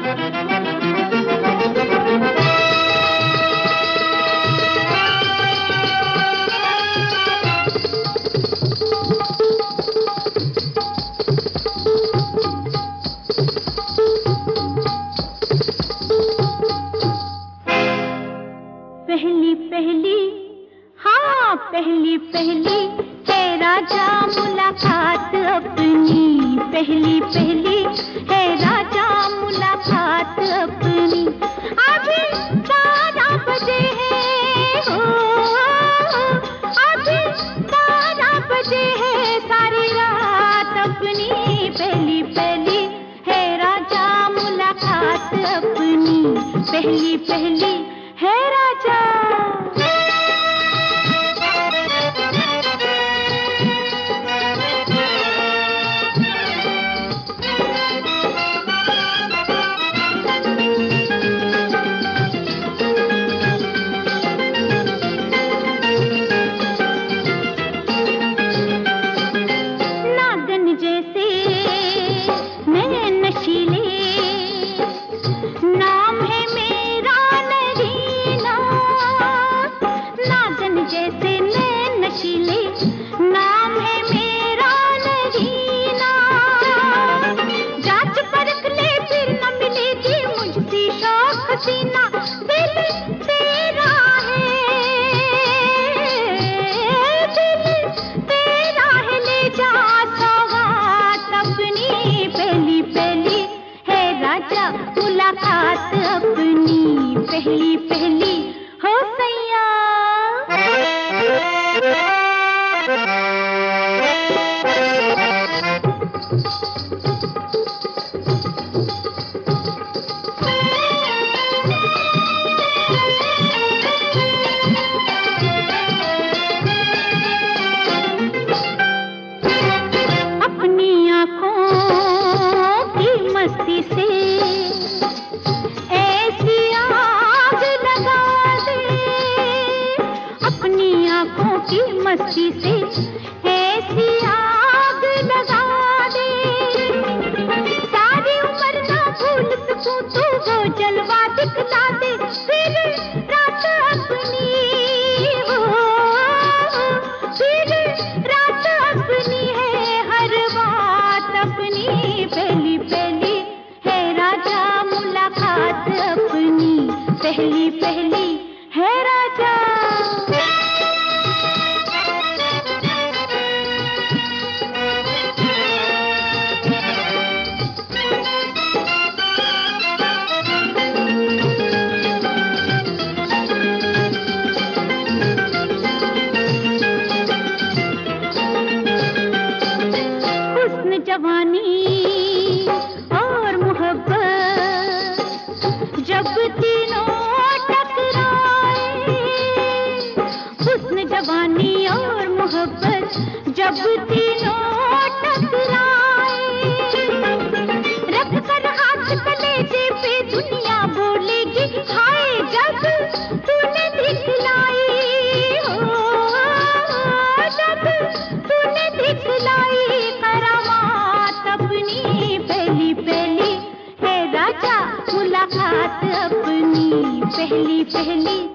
पहली पहली, हाँ पहली पहली है राजा मुलाकात अपनी, पहली पहली है राजा मुलाकात अपनी। अभी 12 बजे है हो, अभी 12 बजे है सारी रात अपनी, पहली पहली है राजा मुलाकात अपनी, पहली पहली है राजा। नागन जैसे मैं नशीले, नाम है मेरा नगीना, नागन जैसे मैं नशीले, नाम है मेरा नगीना। जांच परख ले फिर न मिलेगी मुझसे शौक हसीना, दिल तेरा है, दिल तेरा है, ले जा सौगात अपनी, पहली पहली है राजा मुलाकात अपनी, पहली पहली हो सैया। अपनी आँखों की मस्ती से ऐसी आग लगा दे, अपनी आँखों की मस्ती से ऐसी आग लगा दे। सारी उम्र ना भूल सकूं तो वो जलवा दिखला दे, फिर रात अपनी हो, फिर रात अपनी है हर बात अपनी, पहली पहली है राजा मुलाकात अपनी, पहली पहली है राजा। हुस्न जवानी और मोहब्बत जब तीनों टकराए, हुस्न जवानी और मोहब्बत जब तीनों टकराए, रख कर हाथ कलेजे पे दुनिया बोलेगी हाय जब तूने दिखलाई हो, जब तूने दिखलाई करामात अपनी, पहली पहली है राजा मुलाकात अपनी, पहली पहली